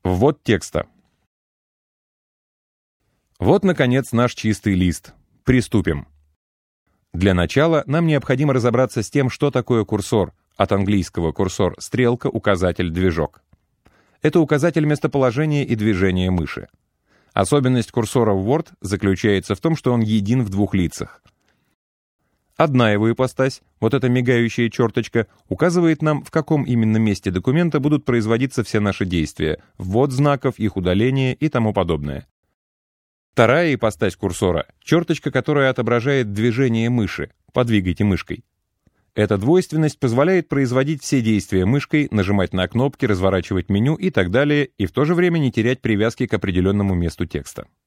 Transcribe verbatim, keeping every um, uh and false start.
Ввод текста. Вот, наконец, наш чистый лист. Приступим. Для начала нам необходимо разобраться с тем, что такое курсор, от английского курсор — стрелка, указатель, движок. Это указатель местоположения и движения мыши. Особенность курсора в Word заключается в том, что он един в двух лицах. Одна его ипостась, вот эта мигающая черточка, указывает нам, в каком именно месте документа будут производиться все наши действия, ввод знаков, их удаление и тому подобное. Вторая ипостась курсора — черточка, которая отображает движение мыши. Подвигайте мышкой. Эта двойственность позволяет производить все действия мышкой, нажимать на кнопки, разворачивать меню и так далее, и в то же время не терять привязки к определенному месту текста.